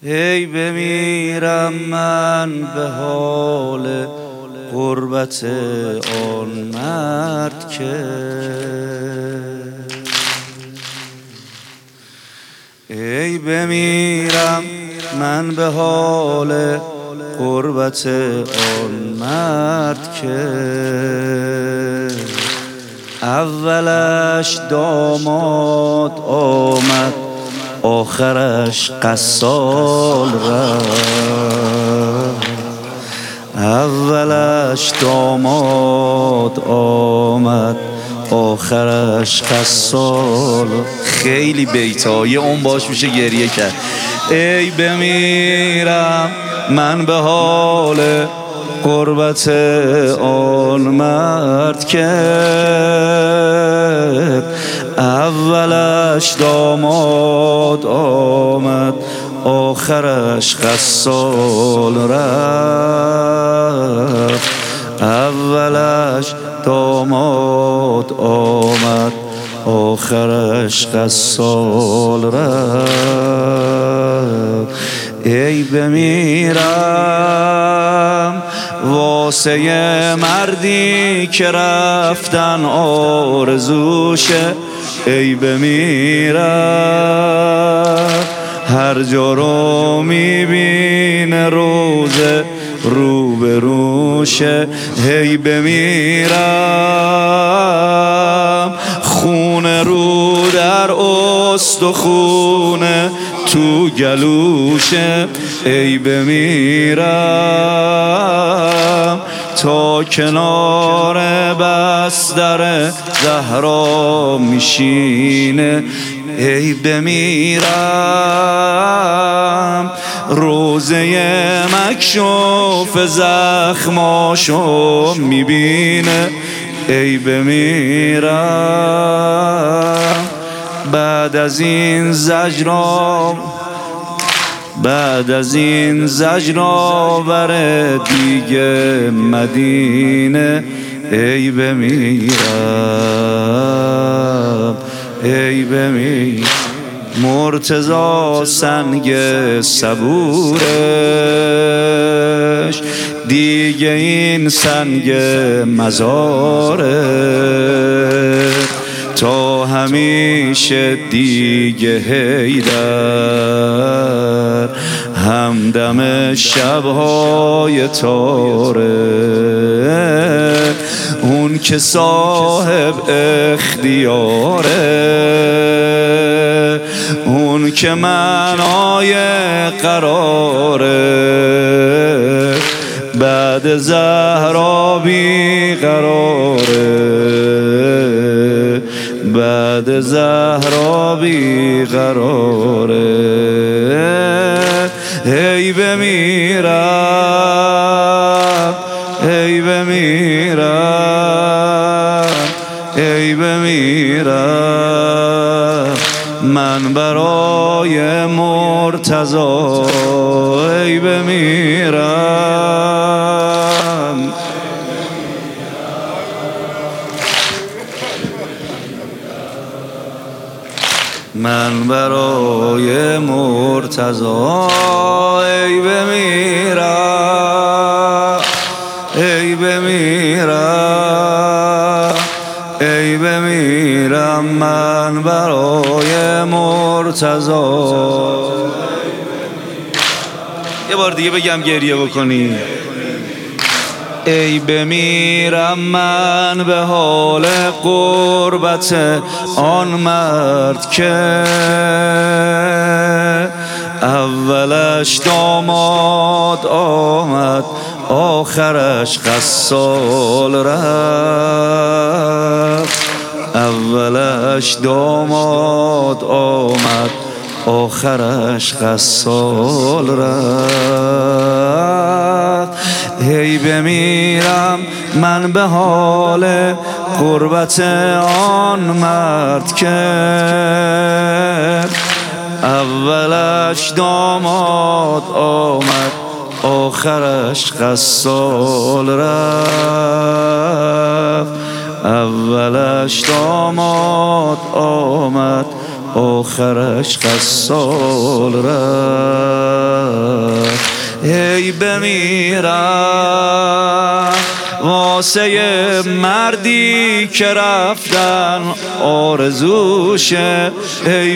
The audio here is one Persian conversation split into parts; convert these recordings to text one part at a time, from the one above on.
ای بمیرم من به حال غربت آن مرد که ای بمیرم من به حال غربت آن مرد که اولش داماد آمد آخرش قصال رفت اولش داماد آمد آخرش قصال. خیلی بیتایی اون باش میشه گریه کرد. ای بمیرم من به حال غربت آن مرد که اولش داماد آمد آخرش قصال رفت اولش داماد آمد آخرش قصال رفت. ای بمیرم واسه مردی که رفتن آرزوشه ای بمیرم هر جا رو میبینه روزه رو به روشه ای بمیرم خون رو در استخونه تو گلوشه ای بمیرم تا کنار بستر زهرا میشینه ای بمیرم روزه مکشوف زخماشو میبینه ای بمیرم بعد از این زجرآور دیگه مدینه ای بمیرم ای بمیرم مرتضی سنگ صبورش دیگه این سنگ مزاره تا همیشه دیگه حیدر همدم شبهای تاره اون که صاحب اختیاره اون که معنای قراره بعد زهرا بی قراره بعد زهرا بی قراره ای بمیرم ای بمیرم ای بمیرم من برای مرتضی ای بمیرم من برای مرتضی ای بمیرم ای بمیرم ای بمیرم من برای مرتضی. یه بار دیگه بگم گریه بکنی. ای بمیرم من به حال غربت آن مرد که اولش داماد آمد آخرش قصال رفت اولش داماد آمد آخرش قصال رفت. ای بمیرم من به حال غربت آن مرد که اولش داماد آمد آخرش قصال رفت اولش داماد آمد آخرش قصال رفت. بمیرم واسه مردی که رفتن آرزوشه ای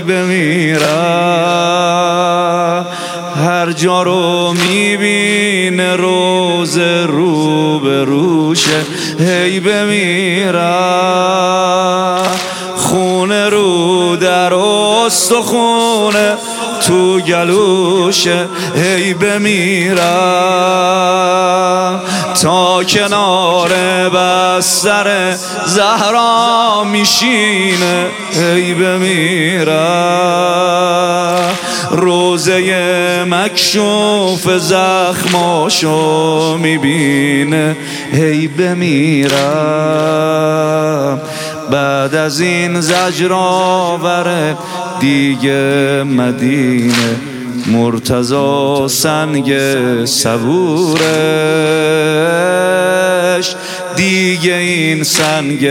بمیرم هر جا رو میبینه روز رو به روشه ای بمیرم خونه رو در استخونه تو گلوشه ای بمیرم تا کنار بستر زهرا میشینه ای بمیرم روزه مکشوف زخماشو میبینه ای بمیرم بعد از این زجرآور دیگه مدینه مرتضی سنگ صبورش دیگه این سنگ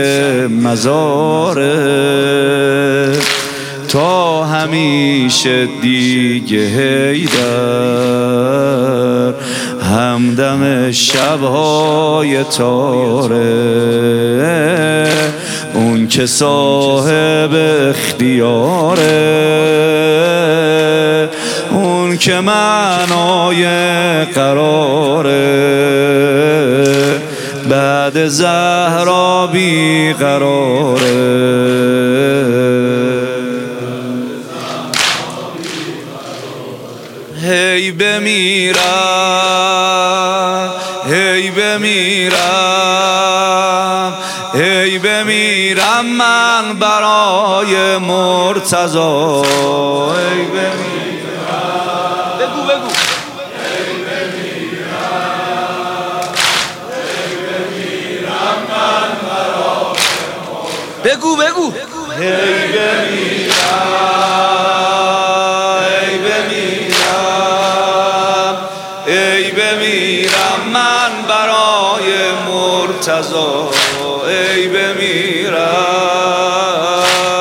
مزاره تا همیشه دیگه حیدر همدم شبهای تاره اون که صاحب اختیاره اون که معنای قراره بعد زهرا بی قراره هی بمیرم هی بمیرم هی بمیرم من برای مرتضی هی بمیرم بگو بگو هی بمیرم هی بمیرم من برای مرتضی بگو بگو هی بمیرم ای بمیرم من برای مرتضی ای بمیرم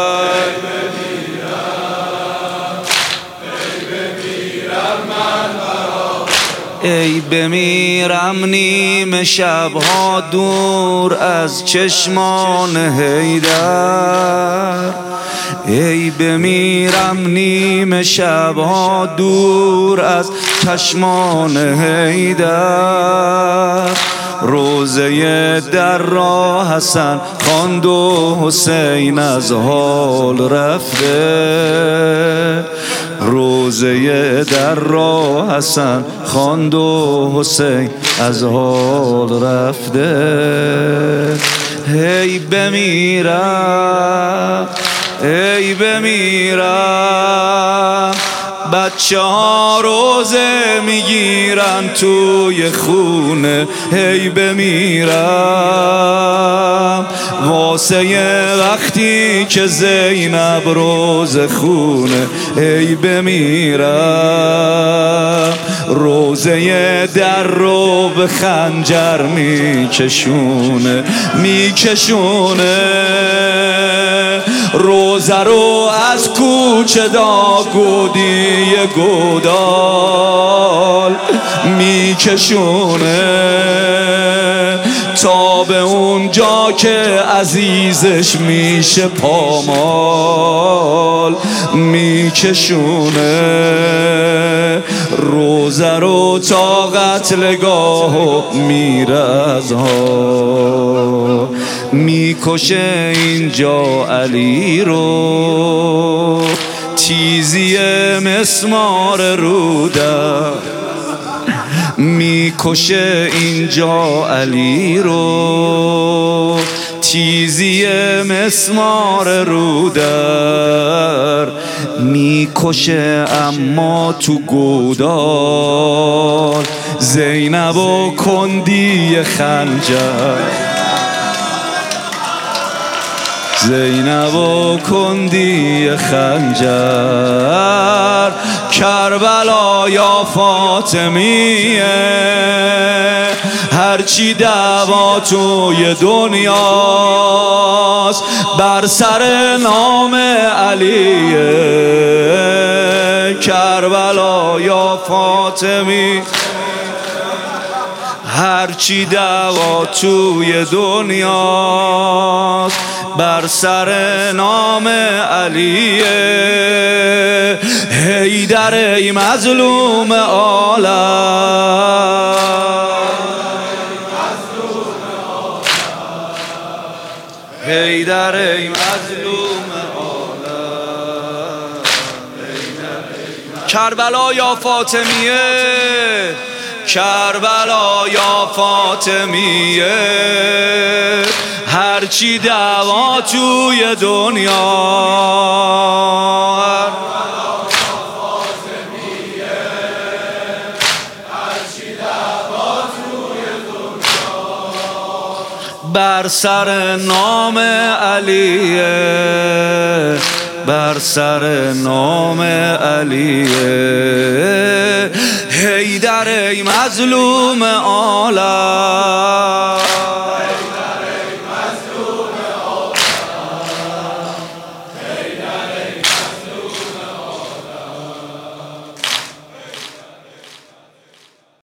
ای بمیرم نیم شبها دور از چشمان حیدر ای بمیرم نیم شبها دور از چشمان حیدر روزه در را حسن خواند و حسین از حال رفته روزه در را حسن خواند و حسین از حال رفته هی بمیرم ای بمیرم بچه ها روزه میگیرن توی خونه هی بمیرم واسه وقتی که زینب روزه خونه هی بمیرم روزه در رو به خنجر میکشونه روزه رو از کوچه داگودی گودال میکشونه تا به اونجا که عزیزش میشه پامال میکشونه روزه رو تا قتلگاه و میرزها میکشه اینجا علی رو تیزی مسمار رودم میکشه اینجا علی رو تیزی مسمار رودر میکشه اما تو گودال زینب و کندی خنجر زینب و کندی خنجر کربلا یا فاطمیه هرچی دعوا توی دنیاست بر سر نام علیه کربلا یا فاطمی هرچی دعوا توی دنیاست بر سر نام علیه. حیدر ای مظلوم عالم، حیدر ای مظلوم عالم. کربلا یا فاطمیه، کربلا یا فاطمیه، هرچی دعوا توی دنیا. بر سر نام علیه، بر سر نام علیه. حیدر ای مظلوم عالم.